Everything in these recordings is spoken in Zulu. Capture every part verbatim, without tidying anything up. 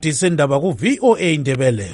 Disindaba ku V O A Ndebele.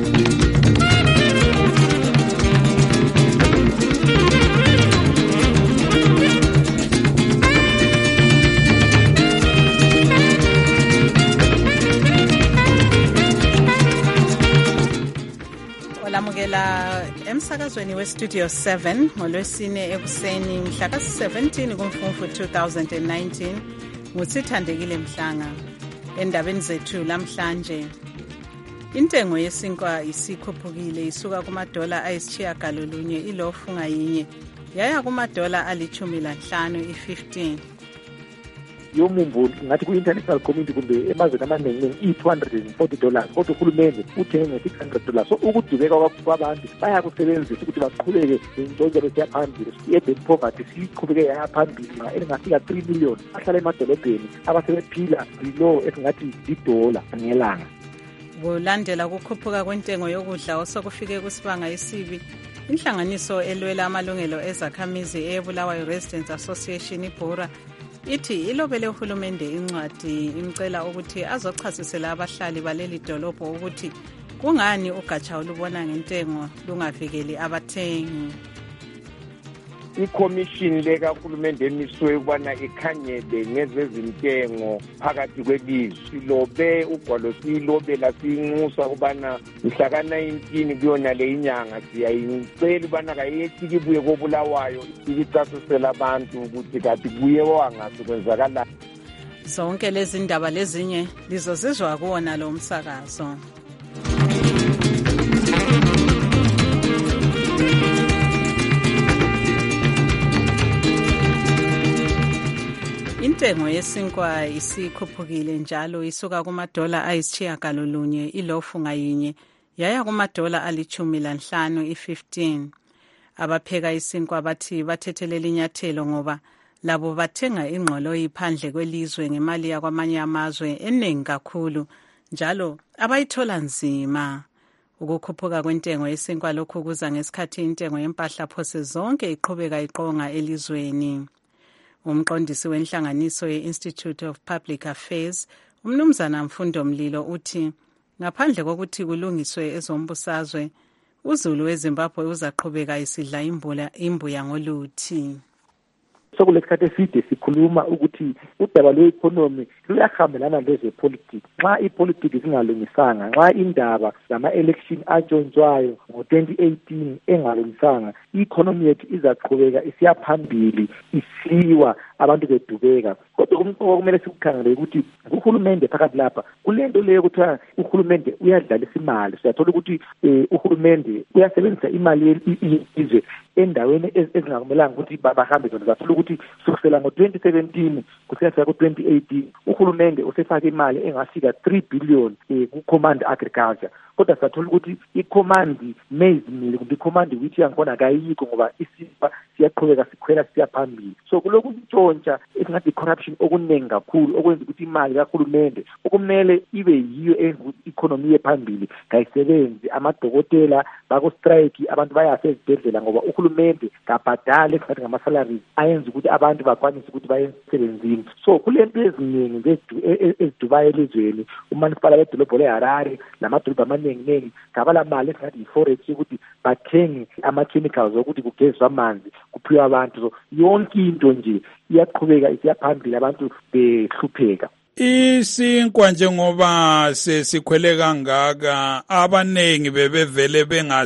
Olamukela emsakazweni we Studio seven ngolwesine ekuseni mhla ka seventeen kuMfumfu two thousand nineteen nguSithandekile Mhlanga. Endabeni zethu lamhlanje, intengo yesinkwa isikhuphukile isuka kumadola ayisitshiyagalolunye ilofu ngayinye yaya kumadola alichumi lanhlanu i-fifteen. Yomumbo ngathi ku-international community kumbe emazweni amaningi i-two hundred forty dollars kodwa uhulumende uthenge nge-six hundred dollars. So ukudubeka kwabantu bayakusebenzisa ukuthi baqhubeke nentshontsho besiyaphambili. I-urban poverty siqhubeke yayaphambili elingafika three million bahlala emadolobheni abasebephila below esingathi idola ngelanga. Kulandela ukukhuphuka kwentengo yokudla osokufike kusibanga esibi, inhlanganiso elwela amalungelo ezakhamizi eyeBulawayo Residents Association iBhura ithi ilobele uhulumende incwadi imcela ukuthi azochasisela abahlali baleli dolobho ukuthi kungani ugatsha olubona ngentengo lungavikeli abathengi. I-commission lekahulumende emiswe ukubana ikhanyele ngezezintengo phakathi kwelizwe. Silobe ugwalo silobela sinxusa ukubana mhla ka nineteen kuyona le inyanga siyayicela ukubana kayethi ibuye koBulawayo ichasisela abantu ukuthi kathi kuye wangase kwenzakala. Zonke lezi ndaba lezinye lizozizwa kuona lo msakazo. Intengo yesinkwa isikhuphukile njalo isuka kumadola ayisitshiyagalolunye ilofu ngayinye yaya kumadola alichumi lanhlanu i-fifteen. Abapheka isinkwa bathi bathethelela inyathelo ngoba labo bathenga ingqolo iphandle kwelizwe ngemali yakwamanye amazwe eningi kakhulu njalo abayithola nzima. Ukukhuphuka kwentengo yesinkwa lokhu kuza ngesikhathi intengo yempahla phose zonke iqhubeka iqonga elizweni. Umqondisi wenhlanganiso ye-Institute of Public Affairs, umnumzana Mfundo Mlilo uthi ngaphandle kokuthi kulungiswe ezombusazwe, uZulu weZimbabwe uzaqhubeka isidla imbula imbuya ngoluthi. Sokulesikhathi eside sikhuluma ukuthi udaba lwe-economy luyahambelana lezepolitiki. Nxa ipolitiki zingalungisanga, nxa indaba zama-election atshontshayo ngo-twenty eighteen engalungisanga, i-economy yethu izaqhubeka isiyaphambili isiwa abantu bedubeka. Kodwa kumele sikukhangele ukuthi uhulumende phakathi lapha kulento leyo kuthiwa uhulumende uyadlalisa imali. Siyathola ukuthi uhulumende uyasebenzisa imali yelizwe endaweni ezingakumelanga ukuthi bahambe zona. Zathola ukuthi kusukela ngo-twenty seventeen kusiyafika ku-twenty eighteen uhulumende usefake imali engafika three billion ku-command agriculture. Kodwa sathola ukuthi i-command maize meal kumbe i-command wheat yakhona kayikho ngoba isifa siyaqhubeka sikhwela siyaphambili. So kuloku ntshontsha esingathi corruption okuningi kakhulu okwenza ukuthi imali kahulumende okumele ibe yiyo economy yephambili kayisebenzi. Amadokotela bako-strike, abantu bayafe ezibhedlela ngoba uhulumende kabhadale esingathi ngama-salaries ayenza ukuthi abantu bakwanise ukuthi baye emsebenzini. So kulento eziningi ezidubayo elizweni. Umasipala wedolobho leHarare lamadolobho amaningi ngabala mali esingathi yi-forex ukuthi bathenge ama-chemicals okuthi kugezwe amanzi kuphiwe abantu. So yonke into nje iyaqhubeka isiyaphambili abantu behlupheka. Isinkwa njengoba sesikhwele kangaka abanengi bebevele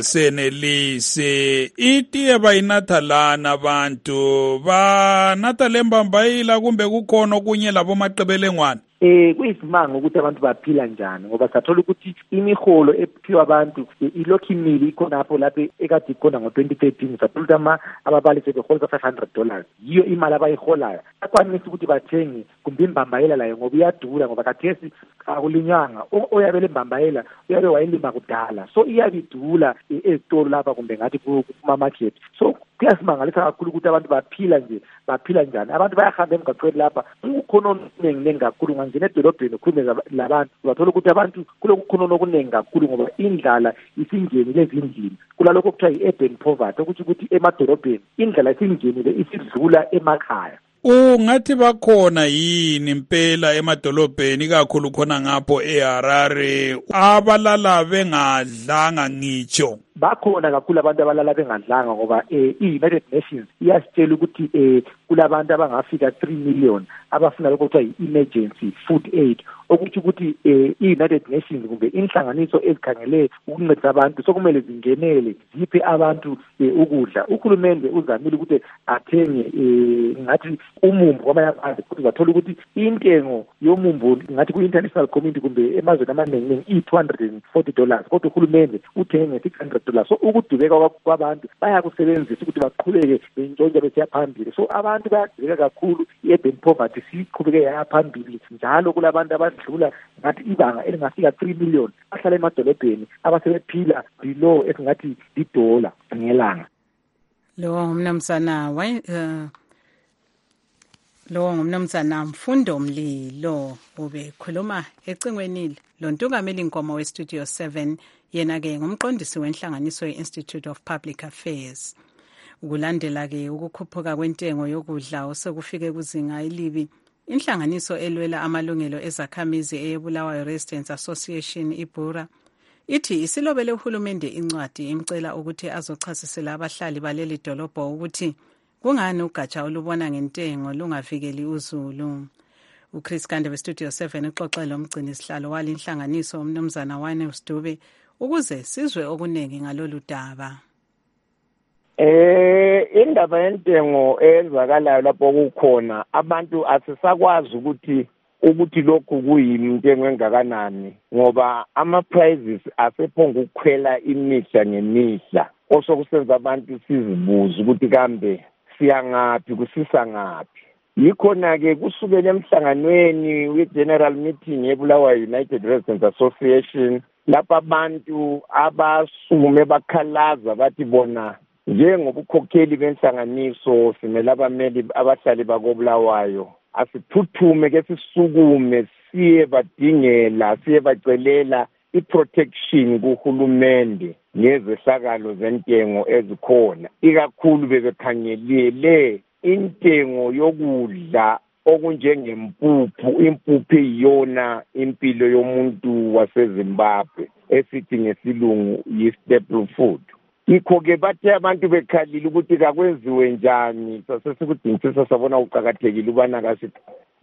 bengasenelisi. Itiye bayinatha lana abantu banatha lembambayila kumbe kukhona okunye labo maqebelengwane. Eh kuyisimanga ukuthi abantu baphila njani ngoba sathola ukuthi imiholo ephiwa abantu ilokhu imili ikhonapho lapho ekade ikhona ngo-twenty thirteen. Sathola ukuthi ama ababalisi behola five hundred dollars yiyo imali abayiholayo. Akwanisa ukuthi bathenge kumbe imbambayela layo ngoba iyadura ngoba kathesi akulinywanga. Oyabele imbambayela uyabe wayilima kudala, so iyabidula ezitolo lapha kumbe ngathi kuma-market. So kuyasimangalisa kakhulu ukuthi abantu baphila nje baphila njani. Abantu bayahamba emgaqweni lapha kukhona okuningi kakhulu ngangena edolobheni ukhulume labantu bathola ukuthi abantu kulokukhono okuningi kakhulu ngoba indlala isingenile ezindlini. Kulalokho kuthiwa i-urban poverty ukuthi ukuthi emadolobheni indlala isingenile isidlula emakhaya. ungathi bakhona yini impela emadolobheni kakhulu khona ngapho eHarare abalala bengadlanga ngitsho? Bakhona kakhulu abantu abalala bengadlanga ngoba eh, i-United Nations iyasitshela ukuthi eh, kulabantu abangafika three million abafuna lokho kuthiwa i-emergency food aid, okuthi ukuthi eh, i-United Nations kumbe inhlanganiso ezikhangele ukuncedisa abantu sokumele zingenele ziphe abantu eh, ukudla. Uhulumende uzamile ukuthi athenge eh, ngathi umumbu wamanye abantu futhi bathola ukuthi intengo yomumbu ngathi ku-international community kumbe emazweni amaningi i-two hundred forty dollars kodwa uhulumende uthenge nge-six hundred dollars. So ukudubeka kwabantu bayakusebenzisa ukuthi baqhubeke bentshontshe besiya phambili. So abantu bayadubeka kakhulu, i-urban poverty siqhubeke yaya phambili njalo kulabantu abadlula ngathi ibanga elingafika three million bahlala emadolobheni abasebephila below esingathi idola ngelanga. Lo mnumzana uh, lo ngumnumzana Mfundo Mlilo ubekhuluma ecingweni lo ntungameli inkomo we Studio seven, yena ke ngumqondisi wenhlanganiso ye-Institute of Public Affairs. Ukulandela ke ukukhuphuka kwentengo yokudla osekufike kuzinga elibi, inhlanganiso elwela amalungelo ezakhamizi eyeBulawayo Residents Association iBura ithi isilobele uhulumende incwadi imcela ukuthi azochasisela abahlali baleli dolobho ukuthi kungani ugatsha olubona ngentengo lungavikeli uzulu. uChris Kande we Studio seven uxoxela umgcini sihlalo wale inhlanganiso umnumzana Wayne Sdube ukuze sizwe okunengi ngalolu daba. Eh indaba yentengo ezakalayo lapho kukhona abantu asisakwazi ukuthi ukuthi lokhu kuyintengo engakanani ngoba ama prices asephonga ukukhwela imihla ngemihla, osokusenza abantu sizibuza ukuthi kambe siyangaphi kusisa ngaphi. Yikhona ke kusukela emhlanganweni we-General Meeting yeBulawayo United Residents Association lapha abantu abasume bakhalaza bathi bona njengobukhokheli benhlanganiso simele abameli abahlali bakoBulawayo asiphuthume ke sisukume siye badingela siye bacelela i-protection kuhulumende ngezehlakalo zentengo ezikhona, ikakhulu bebekhangelele intengo yokudla okunjengempuphu, impuphu iyona impilo yomuntu waseZimbabwe esithi ngesilungu yi-staple food. Yikho ke bathe abantu bekhalile ukuthi kakwenziwe njani, sasesikudingisisa sabona uqhakathekile ubana kasithi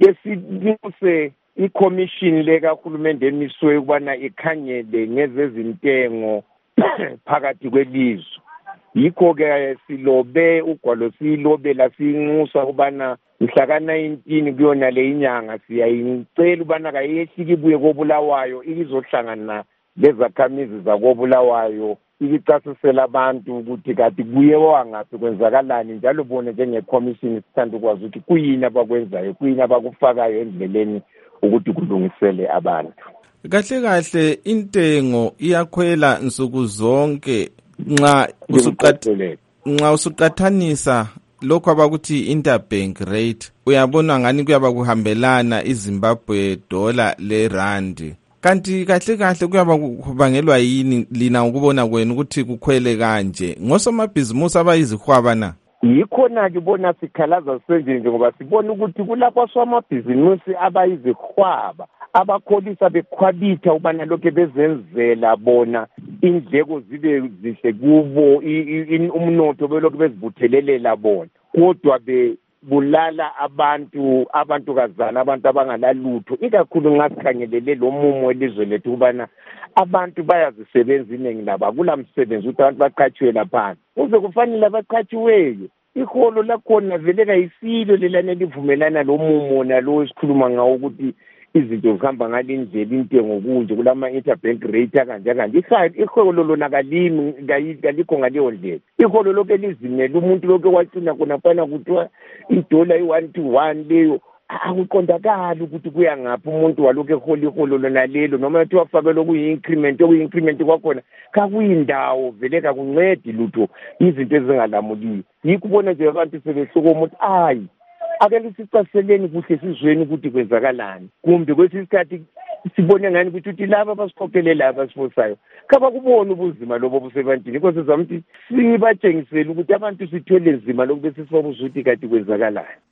yesinyuse i-commission lekahulumende emiswe ukubana ikhangele ngezezintengo phakathi kwelizwe. Yikho ke silobe ugwalo silobela sinxusa ukubana mhla ka nineteen kuyona le inyanga siyayicela ukubana kayehlike ibuye koBulawayo izohlangana lezakhamizi zakoBulawayo icasisela abantu ukuthi kati kuye wangaphi kwenzakalani njalo bona njenge-commission sithanda ukwazi ukuthi kuyini abakwenzayo, kuyini abakufakayo endleleni ukuthi kulungisele abantu. Kahle kahle intengo iyakhwela nsuku zonke nxa usuqathele nxa usuqathanisa lokho abakuthi interbank rate uyabona ngani kuyaba kuhambelana iZimbabwe dollar le rand. Kanti kahle kahle kuyaba kubangelwa yini lina ukubona kwenu ukuthi kukhwele kanje ngosomabhizimusi abayizihwaba na? Yikhona ke bona sikhalaza senje ngoba sibona ukuthi kulapho somabhizimusi abayizihwaba abakholisa bekhwabitha ubana lokho bezenzela bona indleko zibe zihle kubo umnotho belokho bezibuthelelela bona kodwa be bulala abantu abantukazana abantu abangalalutho, ikakhulu nxa sikhangelele lo mumo elizwe lethu ubana abantu bayazisebenza iningi laba kula msebenzi ukuthi abantu baqhatshiwe lapha uze kufanele abaqhatshiweyo iholo lakhona vele kayisilo lelane livumelana lo mumo nalo esikhuluma ngawo ukuthi izinto zihamba ngalindlela intengo kunje kulama interbank rate akanje kanje. Iholo lona kalimi kalikho ngaleyo ndlela. Iholo lokho elizimela umuntu lokho wacina khona phana kuthiwa idola i-one to one leyo akuqondakali ukuthi kuya ngaphi umuntu walokho eholi iholo lona lelo noma ethi wafakela okuyi-increment okuyi-increment kwakhona kakuyindawo vele kakuncedi lutho izinto ezingalamuliyo. Yikho ubona nje abantu sebehluka ukuthi ayi ake lisicaseleni kuhle sizweni ukuthi kwenzakalani kumbe kwesinye isikhathi sibone ngani ukuthi uthi laba abasikhokhelela abasifosayo kaba kubona ubuzima lobo busebantini inkosi zami ukuthi sibatshengisele ukuthi abantu sithwele nzima lokho bese sibabuza ukuthi kati kwenzakalani.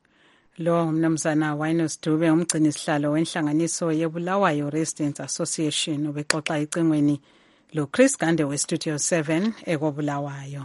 Lo umnumzana Winus Dube umgcini isihlalo wenhlanganiso yeBulawayo Residents Association obexoxa icingweni lo Chris Gande we Studio seven ekobulawayo.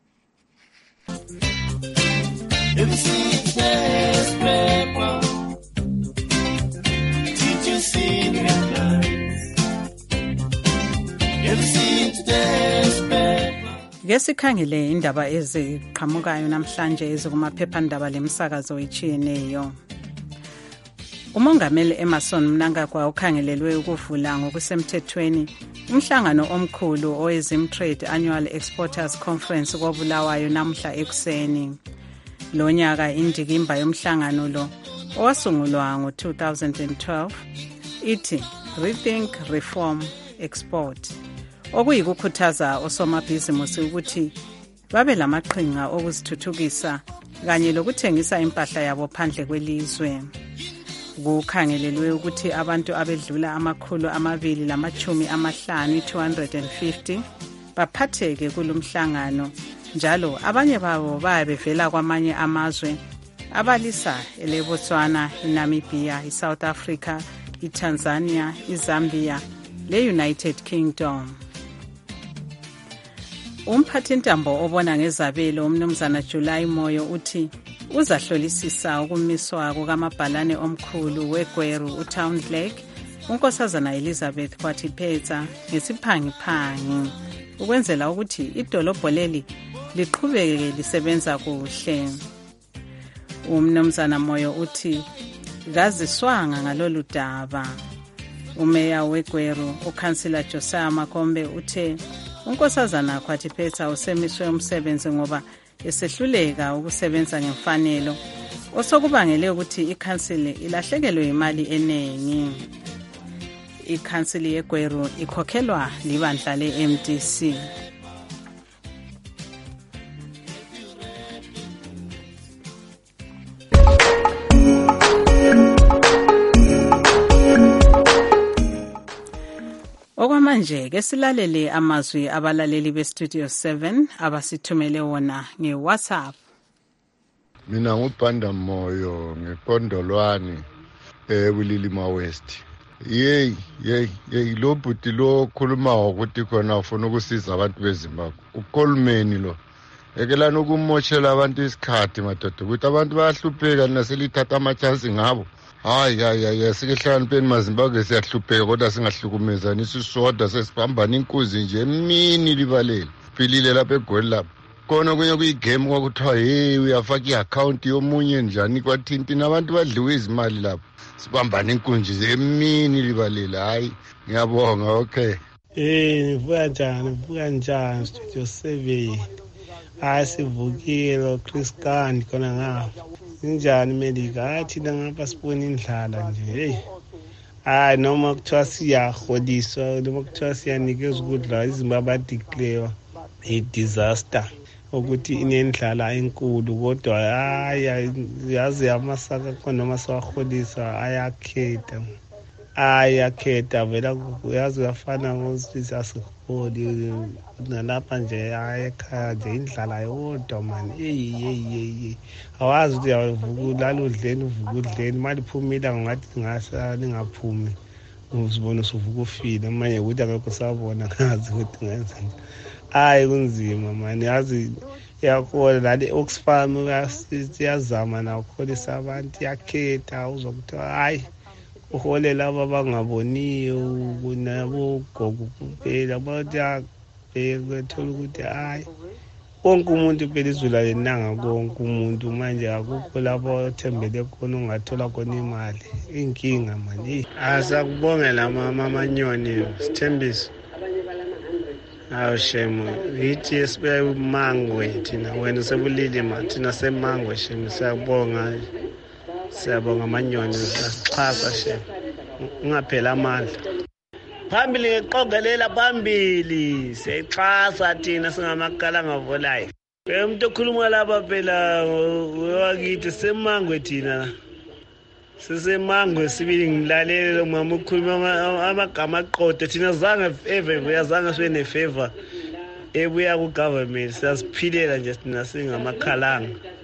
Ke sikhangele indaba eziqhamukayo namhlanje ezikumaphephandaba lemsakazo etshiyeneyo. Umongameli Emmerson Mnangagwa ukhangelelwe ukuvula ngokusemthethweni umhlangano omkhulu owezimtrade Annual Exporters Conference kobulawayo namhla ekuseni. Lo nyaka indikimba yomhlangano lo owasungulwa ngo two thousand twelve ithi Rethink Reform Export. Okuyikukhuthaza osomabhizimusi ukuthi babe lamaqhinga okuzithuthukisa kanye lokuthengisa impahla yabo phandle kwelizwe. Kukhangelelwe ukuthi abantu abedlula amakhulu amabili lamachumi amahlanu two hundred fifty baphatheke kulomhlangano njalo abanye babo bayabevela kwamanye amazwe abalisa eLebotswana, iNamibia, iSouth Africa, iTanzania, iZambia leUnited Kingdom. Umphathintambo obona ngezabelo umnumzana July Moyo uthi uzahlolisisa ukumiswa kukamabhalane omkhulu weGweru uTown Lake unkosazana Elizabeth Khwatiphetsa ngesiphangiphangi ukwenzela ukuthi idolobho leli liqhubeke lisebenza kuhle. Umnumzana Moyo uthi ngaziswanga ngalolu daba. Umeya weGweru uKhansila Josiah Makombe uthe unkosazana Khwatiphetsa usemiswe umsebenzi ngoba esehluleka ukusebenza ngemfanelo osokubangele ukuthi ikhansili ilahlekelwe imali eningi. Ikhansili yeGweru ikhokhelwa libandla le-M D C. Okwamanje ke silalele amazwi abalaleli beStudio seven abasithumele wona ngeWhatsApp. Mina ngubhanda moyo ngeqondolwani eBulilima West. Yey yey yey lo bhuti lo khuluma ukuthi khona ufuna ukusiza abantu beZimbabwe. Ukolmeni lo. Ekelana ukumoshela abantu isikhathi madoda ukuthi abantu bayahlupheka naselithatha amachance ngabo. Hayi hayi hayi sikehlanipheni maZimbabwe siyahlupheka kodwa singahlukumezani isisodwa sesibambana inkuzi nje emini libalele. Philile lapha eGoli lapha. Kona kunye kuyigame kwakuthiwa hey uyafaka iaccount yomunye njani kwathinti nabantu badliwe izimali lapha. Sibambana inkunzi emini libalele. Hayi ngiyabonga okay. Eh nivuka njani nivuka njani Studio seven. Asivukile Chris Gande khona ngapha. Injani Melika athi ngapha sibona indlala nje hey. Hayi noma kuthiwa siyahodiswa noma kuthiwa siyanikeza ukudla iZimbabwe declare a disaster ukuthi inendlala enkulu kodwa hayi yazi amasaka khona noma siwahodisa ayakhetha ayakhetha vela yazi uyafana ngosisi asiholi nalapha nje ayekhaya nje indlala yodwa man hey hey hey awazi ukuthi uyavuka lalo udleni uvuka udleni mali phumila ngathi ngasa lingaphumi uzibona usuvuka ufile manje ukuthi akekho sabona ngazi ukuthi ngenzeni hayi kunzima man yazi yakhola lale Oxfam uyasizama na ukholisa abantu yakhetha uzokuthi hayi uhole laba bangaboniyo kunabo gogo kuphela bathi akuthola ukuthi hayi wonke umuntu phela izula lenanga konke umuntu manje akukho lapho othembele khona ungathola khona imali inkinga manje asakubongela mama Manyoni Sithembiso awu shemo yithi esibe Mangwe thina wena sebulilima thina seMangwe shemo siyabonga siyabonga Manyoni sixhasa shemo ungaphela amandla phambili ngeqongelela phambili siyixhasa thina singamakala ngavolayo umuntu okhuluma lapha phela wakithi seMangwe thina siseMangwe sibili ngilalele mama ukhuluma amagama aqothe thina zange ever uyazange sibe nefavor ebuya ku government siyasiphilela nje thina singamakhalanga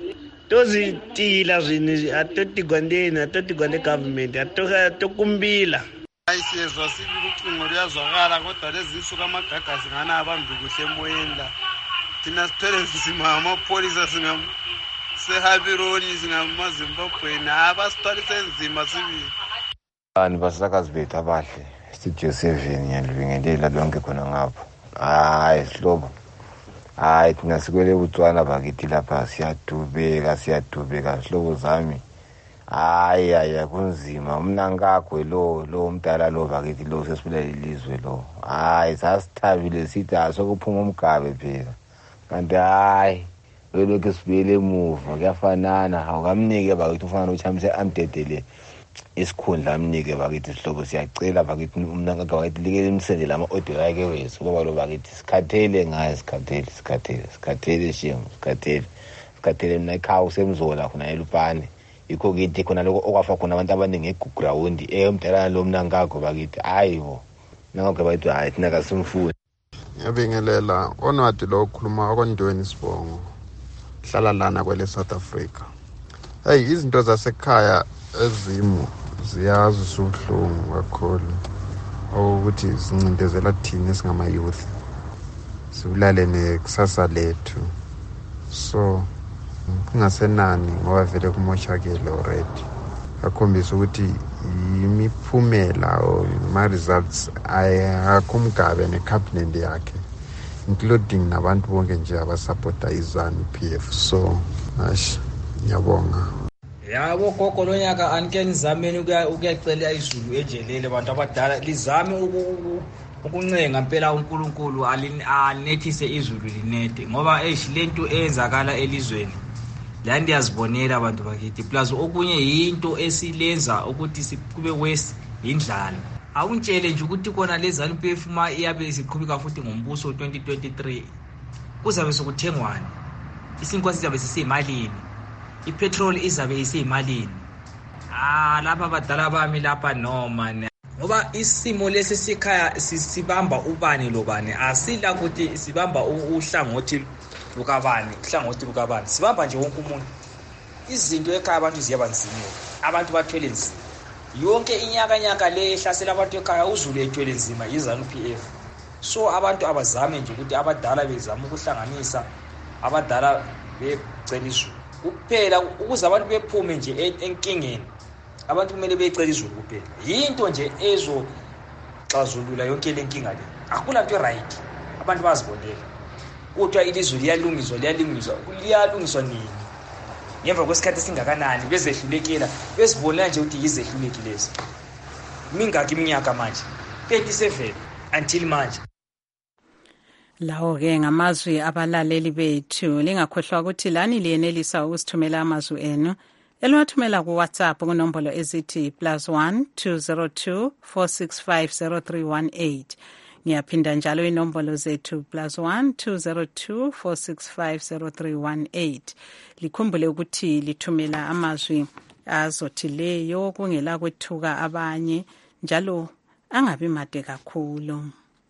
tozitila zvinhu atotigwandeni atotigwande government atokumbila ayisiyezwa sibi ucingo luyazwakala kodwa lezisuku amagagasi ngana abambi kuhle emoyeni la thina sithwele nzima amapholisa singam sehabironi singamazimbabweni abasithwalise nzima sibili ani basakazi bethu abahle studio seven ngiyalibingelela lonke khona ngapho hayi sihlobo hayi thina sikwele ubutswana bakithi lapha siyadubeka siyadubeka sihlobo zami hayi hayi kunzima umna ngakho lo lo umdala lo bakithi lo sesibulele ilizwe lo hayi sasithabile sithi asokuphuma umgabe phela kanti hayi lokho sibuyele emuva kuyafanana awukamnike bakithi ufana uchamise amdedele isikhundla amnike bakithi sihlobo siyacela bakithi umna ngakho bakithi likele imsendele ama audio yakhe wethu ngoba lo bakithi sikhathele ngaye sikhathele sikhathele sikhathele shimo sikhathele sikhathele mina ekhaya usemzola khona elupane ikho kithi khona lokho okwafa khona abantu abaningi eground emdala lo mna ngakho bakithi ayibo ngakho bayithi hayi thina kasimfuni ngiyabingelela onwadi lo khuluma akondweni sibongo hlala lana kwele South Africa. Hey izinto zasekhaya ezimo ziyazi usuhlungu kakhulu ukuthi sincindezela thina singama youth siulale nekusasa lethu so kungasenani ngoba vele kumoshakele already akhombisa ukuthi imiphumela o ma results ayakumgabe necabinet yakhe including nabantu bonke nje abasupporta izanu P F so ash ngiyabonga. Yabo gogo lonyaka anike nizameni ukuyacela izulu ejelele abantu abadala lizame ukuncenga impela uNkulunkulu anethise izulu linede ngoba eish lento eyenzakala elizweni la ndiyazibonela abantu bakithi plus okunye into esilenza ukuthi sikube west indlala awuntshele nje ukuthi kona lezanu P F ma iyabe isiqhubeka futhi ngombuso twenty twenty-three kuzabe sokuthengwana isinkwa sizabe siseyimalini ipetrol izabe iseyimalini ah lapha abadala bami lapha noma ngoba isimo lesi sikhaya sibamba ubani lobani asila ukuthi sibamba uhlangothi lukabani uhlangothi lukabani sibamba nje wonke umuntu izinto ekhaya abantu ziyabanzima abantu bathwele nzima yonke inyaka nyaka le ehlasela abantu ekhaya uzulu ethwele nzima izanu P F so abantu abazame nje ukuthi abadala bezama ukuhlanganisa abadala becela izulu kuphela ukuze abantu bephume nje enkingeni abantu kumele becela izulu kuphela yinto nje ezo xazulula yonke lenkinga le akula nto right abantu bazibonela kodwa ilizwe liyalungiswa liyalungiswa liyalungiswa nini ngemva kwesikhathi singakanani bezehlulekela besibonela nje ukuthi yizehlulekilezi mingaki iminyaka manje thirty-seven until manje. Lawo ke ngamazwi abalaleli bethu lingakhohlwa ukuthi lani liyenelisa ukusithumela amazwi enu elwathumela ku WhatsApp kunombolo ezithi plus one two zero two four six five zero three one eight. Ngiyaphinda njalo inombolo zethu plus one two zero two four six five zero three one eight. Likhumbule ukuthi lithumela amazwi azothileyo kungela kwethuka abanye njalo angabi made kakhulu.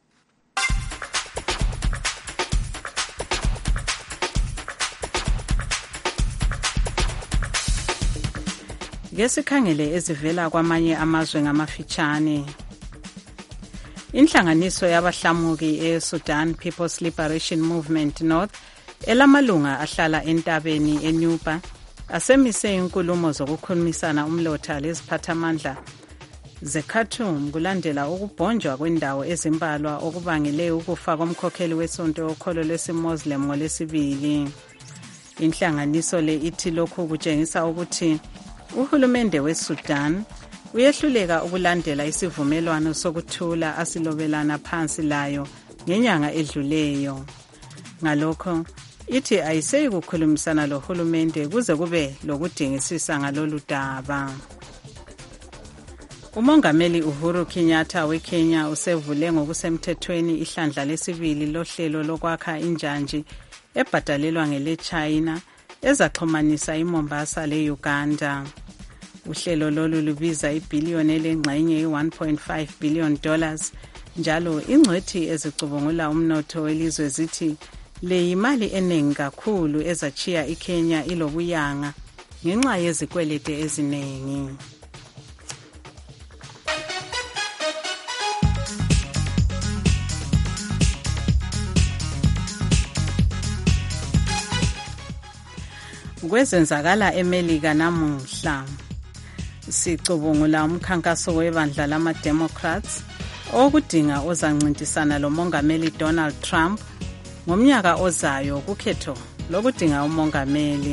Ngesikhangele ezivela kwamanye amazwe ngamafitshane. Inhlanganiso yabahlamuki eSudan People's Liberation Movement North elamalunga ahlala entabeni eNuba asemise inkulumo zokukhulumisana umlotha leziphathamandla zeKhartoum kulandela ukubhonjwa kwendawo ezimbalwa okubangele ukufa komkhokheli wesonto okholo lesiMuslim ngolesibili. Inhlanganiso le ithi lokhu kutshengisa ukuthi uhulumende weSudan uyehluleka ukulandela isivumelwano sokuthula asilobelana phansi layo ngenyanga edluleyo. Ngalokho ithi ayiseyi kukhulumisana lohulumende kuze kube lokudingisisa ngalolu daba. Umongameli Uhuru Kenyatta weKenya usevule ngokusemthethweni ihlandla lesibili lohlelo lokwakha injanji ebhadalelwa ngele China ezaxhumanisa iMombasa leUganda. Uhlelo lolu lubiza ibhiliyoni elengxenye one point five billion dollars njalo ingcwethi ezicubungula umnotho welizwe zithi Le yimali eningi kakhulu ezachiya iKenya ilobuyanga ngenxa yezikwelete eziningi. Kwezenzakala eMelika namuhla sicubungula umkhankaso webandla lama-Democrats okudinga ozancintisana lomongameli Donald Trump ngomnyaka ozayo kukhetho lokudinga umongameli.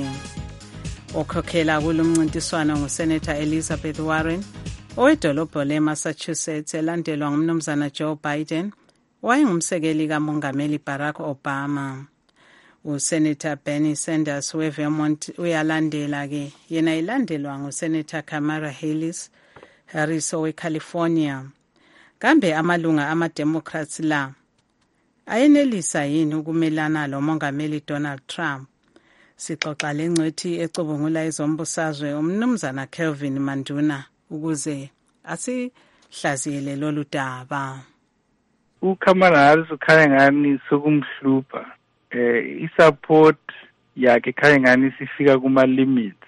Okhokhela kulomncintiswano nguSenator Elizabeth Warren owedolobho leMassachusetts elandelwa ngumnumzana Joe Biden wayengumsekeli kamongameli Barack Obama. USenator Bernie Sanders weVermont uyalandela ke yena ilandelwa nguSenator Kamala Harris Harris oweCalifornia. Kambe amalunga ama-Democrats la ayenelisa yini ukumelana lomongameli Donald Trump? Sixoxa lengcwethi ecubungula ezombusazwe umnumzana Kelvin Manduna ukuze asihlaziyele lolu daba. uKamala Harris ukhanya ngani sokumhlupha eh isupport yakhe khanya ngani sifika kuma limits,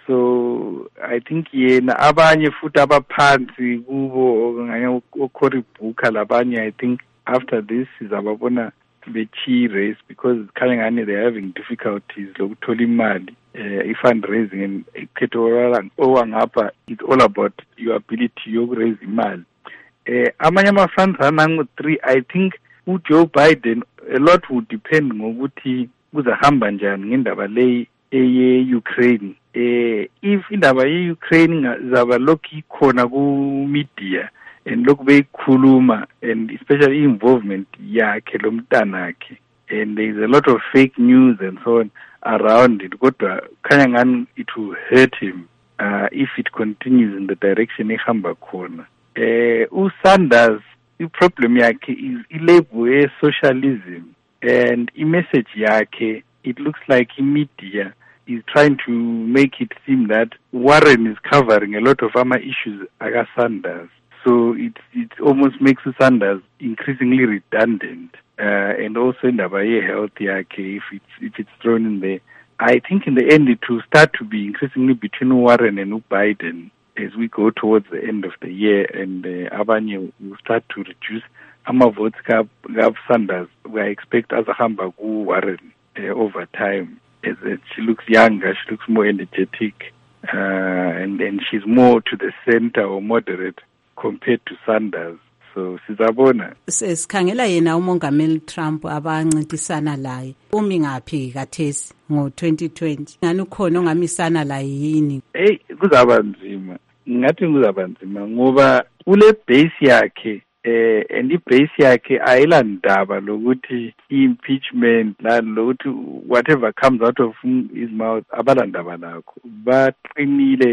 so I think yena abanye futhi abaphansi kubo ngaya uCory Booker labanye I think after this izababona bechi race because khanya ngani they having difficulties lokuthola imali eh fundraising and ekhetho owangapha it's all about your ability to raise imali. Eh amanye ama funds anangu three I think uJoe Biden a lot would depend ngokuthi kuzahamba njani ngendaba le eye Ukraine. Eh if indaba ye Ukraine ngazaba lokhu ikhona ku media and lokhu beyikhuluma and especially involvement yakhe lomntanakhe and there is a lot of fake news and so on around it, kodwa khanya ngani it will hurt him uh, if it continues in the direction ehamba khona. Eh uSanders i-problem yakhe is ilabel ye-socialism and i-message yakhe it looks like i-media is trying to make it seem that Warren is covering a lot of ama issues aka Sanders, so it it almost makes Sanders increasingly redundant uh, and also indaba ye-health yakhe if it's if it's thrown in there. I think in the end it will start to be increasingly between Warren and Biden as we go towards the end of the year, and uh, abanye will start to reduce ama votes ka Sanders. We expect as a hamba ku Warren uh, over time, as uh, she looks younger, she looks more energetic, uh, and and she's more to the center or moderate compared to Sanders. So sizabona sesikhangela yena umongameli Trump abancintisana laye umi ngaphi kathesi ngo twenty twenty ngani ukhona ongamisana la yini? Hey, kuzaba nzima, ngathi kuzaba nzima ngoba ule base yakhe eh and ibase yakhe ayilandaba lokuthi impeachment la lokuthi whatever comes out of his mouth abalandaba lakho baqinile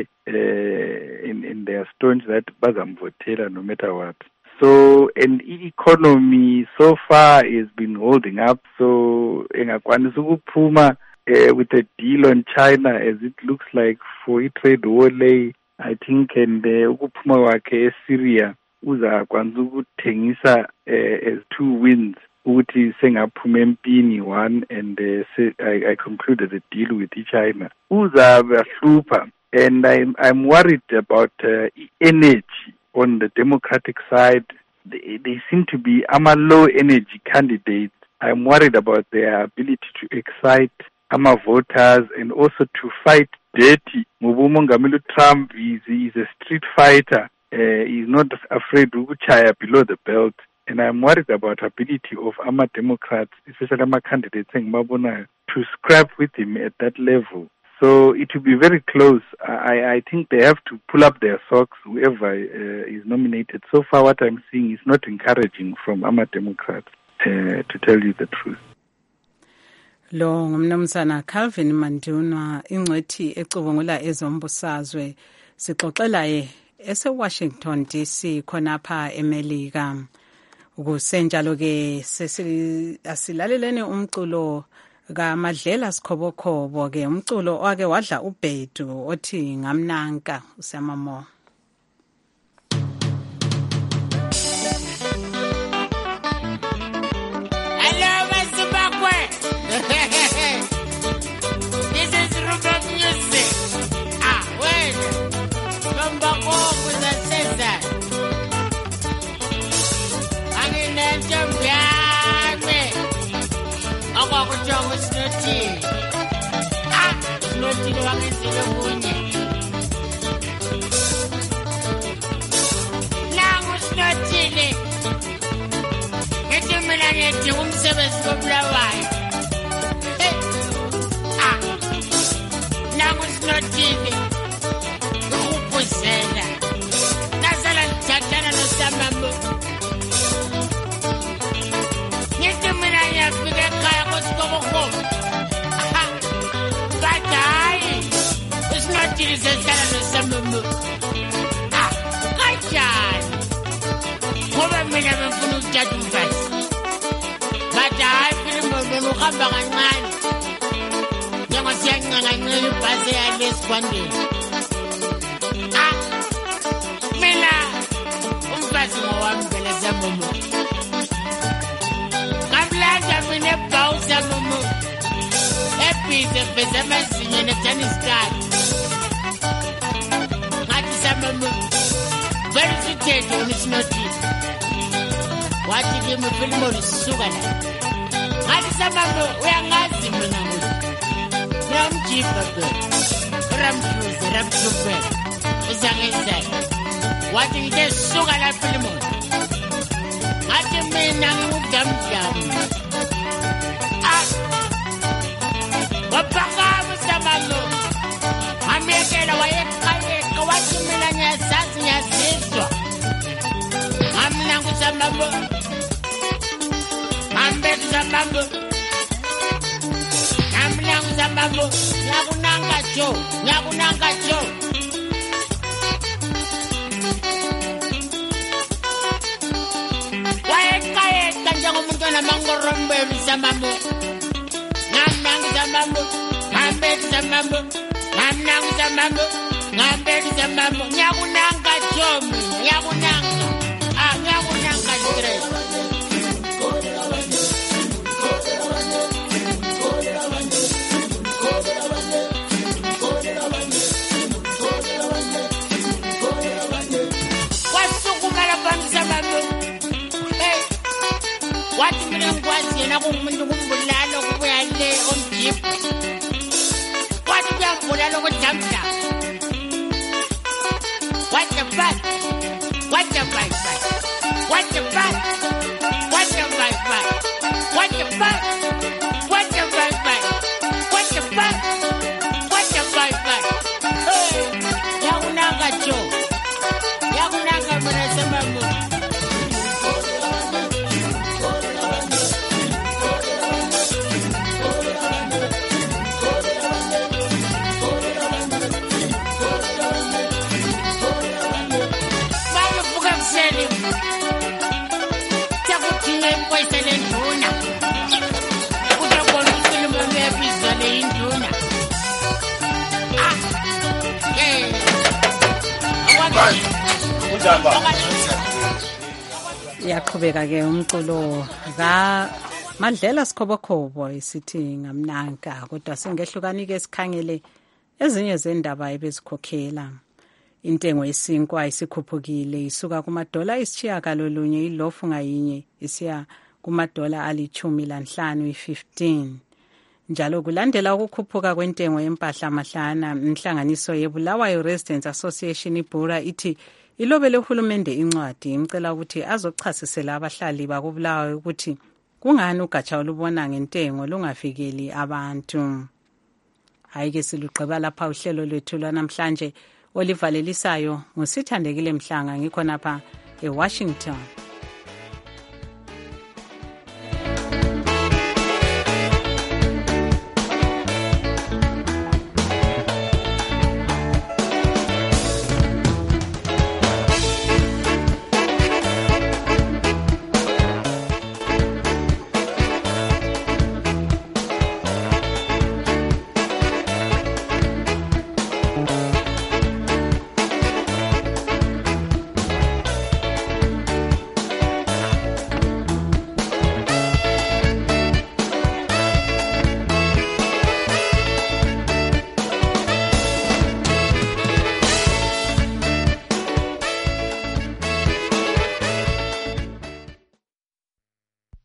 eh in in their stones that bazamvotela no matter what. So and economy so far has been holding up, so engakwanisa ukuphuma uh, with a deal on China as it looks like for a trade war lay I think, and ukuphuma kwakhe eSyria uzakwanisa ukuthengisa uh, as two wins ukuthi sengaphuma empini one and uh, say, I, I concluded a deal with China. Uzabe hlupha, and I'm I'm worried about uh, energy. On the Democratic side, they, they seem to be ama low energy candidates. I'm worried about their ability to excite ama voters and also to fight dirty. Ngobumongameli Trump is is a street fighter. Uh, he's not afraid to chaya below the belt. And I'm worried about ability of ama Democrats, especially ama candidates, to scrap with him at that level. So it will be very close. I, I think they have to pull up their socks, whoever uh, is nominated. So far what I'm seeing is not encouraging from ama Democrats, uh, to tell you the truth. Lo ngumnumzana Calvin Manduna ingcwethi ecubungula ezombusazwe sixoxela ye ese Washington D C khonapha eMelika. Ukusenjalo ke asilalelene umculo kaMadlela Sikhobokhobo ke umculo owake wadla ubhedu othi ngamnanka usamamo. Hello Masibakwe mina ngiyedinga umsebenzi kobulawayo. Ah, nangu sinotile ukupuzela nasala ngithathana noSamambo. Ngithi mina ngiyafika ekhaya koSikobokobo. But hayi usinotile sehlala noSamambo. Ah, kanjani ngoba mina bengifuna ukuthatha umfazi. But hayi filimo bemuhamba kancane njengosiyancancancela ibhasi yalesikwandeni. Ah, mina umfazi ngowami phela Samomo. Ngamlanda mina ebhawu Samomo ebhize ebheze amazinyo netaniskati. Ngathi Samomo vele sithethe unisinotile. Wathi kimi filimo lisuka la. Ngathi Samomo uyangazi mina ngoku. Ramjipa phela. Ramjuze ramjupe. Uzangezela. Wathi ngithe suka la filimo. Ngathi mina ngudamdamu. Ah. Wapakama Samomo. Amekela wayeqaleka wathi mina ngiyasazi ngiyazizwa. Ngamna nguSamomo. Ambe Samomo. Ngamna nguSamomo. Ngiyakunanga jo. Ngiyakunanga jo. Wayeqaleka njengomuntu onamangorombe Samomo. Ngamna nguSamomo. Ambe Samomo. Ngamna nguSamomo. Ngambe Samomo. Ngiyakunanga jo. Ngiyakunanga. Ah, ngiyakunanga straight. Wasukumala phansi Samomo. Hey, wathi mina ngikwazi yena kungumuntu kumbulalo kubuya le omjipa. Wathi kuyambulalo kodamda. What the fuck? What the fuck? What the fuck? What the fuck? What the fuck? What the fuck? What the fuck? What the fuck? Hey, yakunanga jo. Yakunanga mina Samomo. Yaqhubeka ke umculo ka Madlela Sikhobokhobo isithi ngamnanka, kodwa singehlukani ke sikhangele ezinye zendaba ebezikhokhela. Intengo yesinkwa isikhuphukile isuka kumadola ayisitshiyagalolunye ilofu ngayinye isiya kumadola alithumi lanhlanu i-fifteen. Njalo kulandela ukukhuphuka kwentengo yempahla mahlana, inhlanganiso yeBulawayo Residents Association iBura ithi ilobele uhulumende incwadi imcela ukuthi azochasisela abahlali bakubulawayo ukuthi kungani ugatsha olubona ngentengo lungafikeli abantu. Hayi ke silugqiba lapha uhlelo lwethu lwanamhlanje olivalelisayo ngusithandekile Mhlanga ngikhona lapha eWashington.